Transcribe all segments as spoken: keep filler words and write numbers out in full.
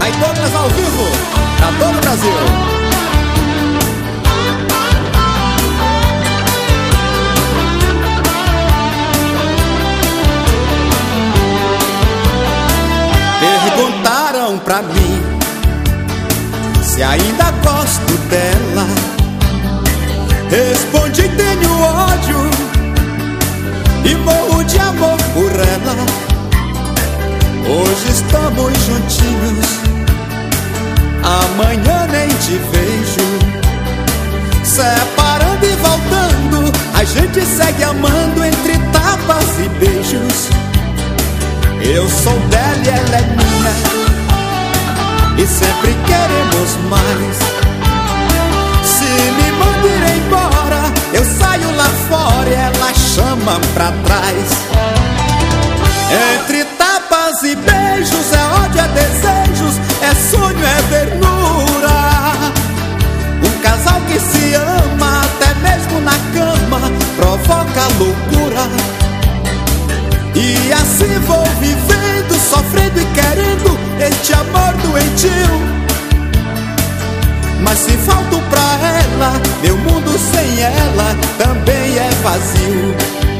Pai Douglas ao vivo, pra todo o Brasil. Perguntaram pra mim se ainda gosto dela. Respondi: tenho ódio e morro de amor por ela. Hoje estamos juntinhos, amanhã nem te vejo. Separando e voltando, a gente segue amando entre tapas e beijos. Eu sou dela e ela é minha, e sempre queremos mais. Se me manda ir embora, eu saio lá fora e ela chama pra trás. Entre tapas e beijos, é ódio, é desejos, é sonho, é ternura. Um casal que se ama, até mesmo na cama, provoca loucura. E assim vou vivendo, sofrendo e querendo este amor doentio. Mas se falto pra ela, meu mundo sem ela também é vazio.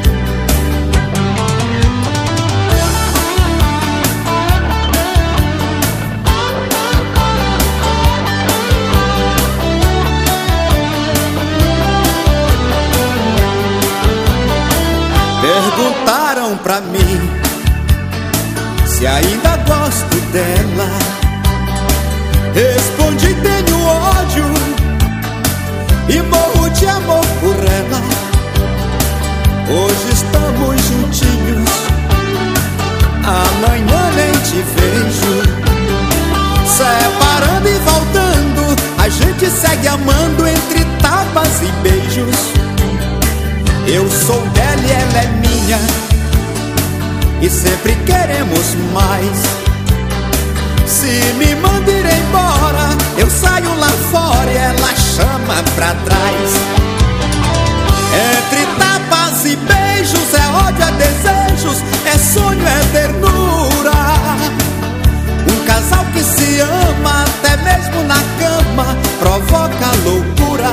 Perguntaram pra mim se ainda gosto dela. Respondi: tenho ódio e morro de amor por ela. Hoje estamos juntinhos, amanhã nem te vejo. Separando e voltando, a gente segue amando entre tapas e beijos. Eu sou dela e ela é minha, e sempre queremos mais. Se me manda ir embora, eu saio lá fora e ela chama pra trás. Entre tapas e beijos, é ódio, é desejos, é sonho, é ternura. Um casal que se ama, até mesmo na cama, provoca loucura.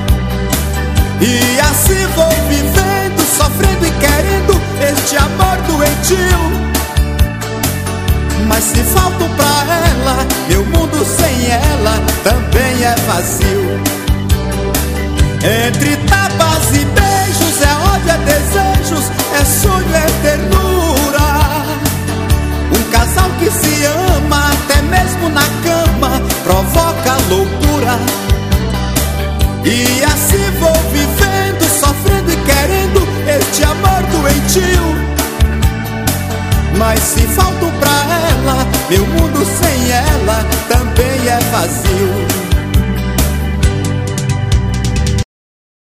E assim vou vivendo, sofrendo e querendo este amor doentio. Mas se falto pra ela, meu mundo sem ela também é vazio. Entre tapas e beijos, é ódio, é desejos, é sonho, é ternura. Um casal que se ama, até mesmo na cama, provoca loucura. E assim vou vivendo, sofrendo e querendo este amor doentio. Mas se falto pra ela, meu mundo sem ela também é vazio.